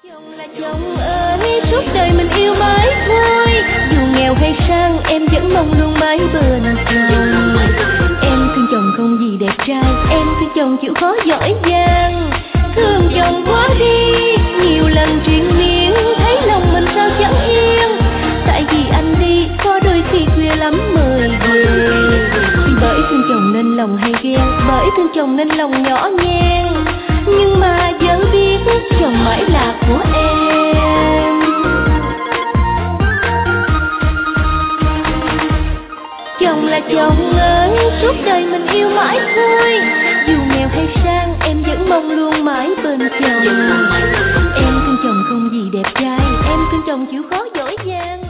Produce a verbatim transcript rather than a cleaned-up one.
Chồng là chồng ơi, suốt đời mình yêu mãi thôi. Dù nghèo hay sang, em vẫn mong luôn mãi bên chồng. Em thương chồng không gì đẹp trai, em thương chồng chịu khó giỏi giang. Thương chồng quá đi, nhiều lần truyền miệng, thấy lòng mình sao chẳng yên. Tại vì anh đi, có đôi khi khuya lắm mời về. Bởi thương chồng nên lòng hay ghen, bởi thương chồng nên lòng nhỏ nhen. Nhưng mà vẫn biết chồng mãi là của em. Chồng là chồng ơi, suốt đời mình yêu mãi thôi. Dù nghèo hay sang, em vẫn mong luôn mãi bên chồng. Em thương chồng không gì đẹp trai, em thương chồng chịu khó giỏi giang.